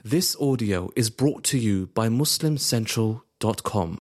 This audio is brought to you by MuslimCentral.com.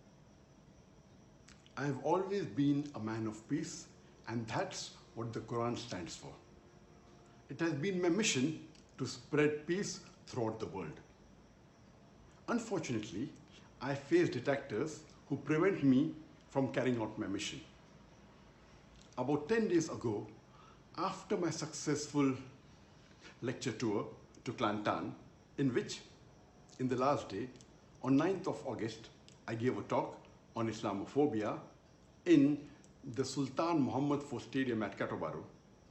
I have always been a man of peace, and that's what the Quran stands for. It has been my mission to spread peace throughout the world. Unfortunately, I face detractors who prevent me from carrying out my mission. About 10 days ago, after my successful lecture tour to Kelantan, in which, in the last day, on 9th of August, I gave a talk on Islamophobia in the Sultan Muhammad IV Stadium at Kato Baru,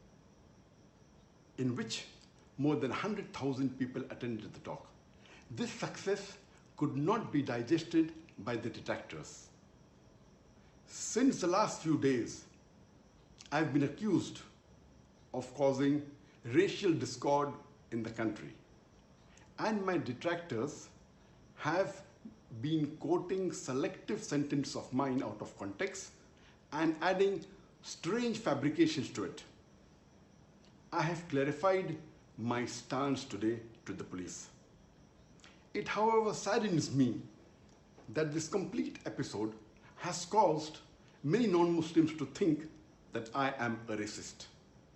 in which more than 100,000 people attended the talk. This success could not be digested by the detractors. Since the last few days, I've been accused of causing racial discord in the country. And my detractors have been quoting selective sentences of mine out of context and adding strange fabrications to it. I have clarified my stance today to the police. It, however, saddens me that this complete episode has caused many non-Muslims to think that I am a racist.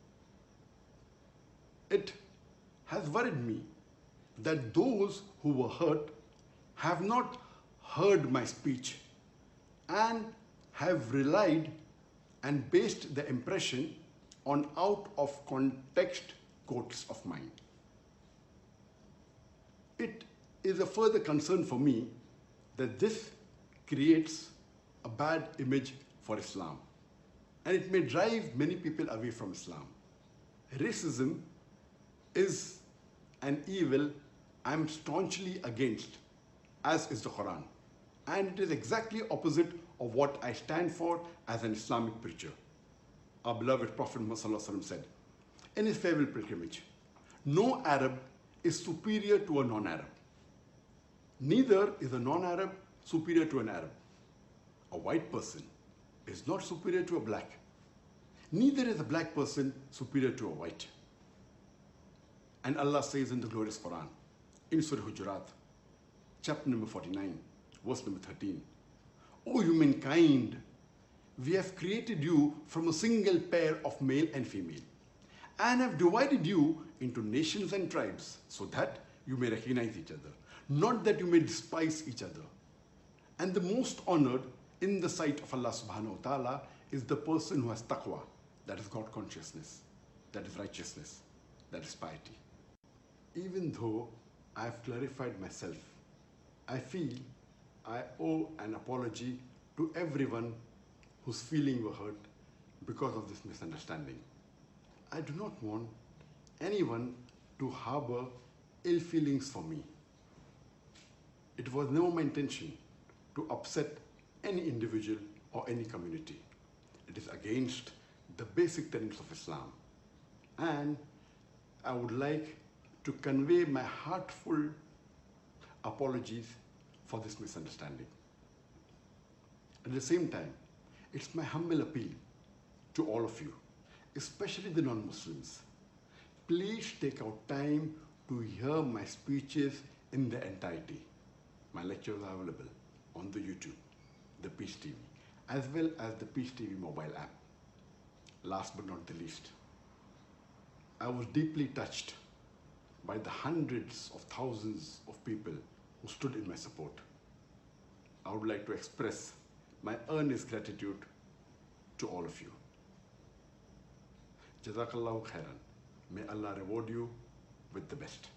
It has worried me that those who were hurt have not heard my speech and have relied and based the impression on out of context quotes of mine. It is a further concern for me that this creates a bad image for Islam, and it may drive many people away from Islam. Racism is an evil I'm staunchly against, as is the Quran. And it is exactly opposite of what I stand for as an Islamic preacher. Our beloved Prophet Muhammad said in his farewell pilgrimage, no Arab is superior to a non-Arab. Neither is a non-Arab superior to an Arab. A white person is not superior to a black. Neither is a black person superior to a white. And Allah says in the glorious Quran, in Surah Hujurat, chapter number 49, verse number 13, O humankind, we have created you from a single pair of male and female, and have divided you into nations and tribes so that you may recognize each other, not that you may despise each other. And the most honored in the sight of Allah subhanahu wa ta'ala is the person who has taqwa, that is God consciousness, that is righteousness, that is piety. Even though I have clarified myself, I feel I owe an apology to everyone whose feelings were hurt because of this misunderstanding. I do not want anyone to harbor ill feelings for me. It was never my intention to upset any individual or any community. It is against the basic tenets of Islam. And I would like to convey my heartful apologies for this misunderstanding. At the same time, it's my humble appeal to all of you, especially the non-Muslims. Please take out time to hear my speeches in their entirety. My lectures are available on the YouTube, the Peace TV, as well as the Peace TV mobile app. Last but not the least, I was deeply touched by the hundreds of thousands of people who stood in my support. I would like to express my earnest gratitude to all of you. Jazakallahu khairan. May Allah reward you with the best.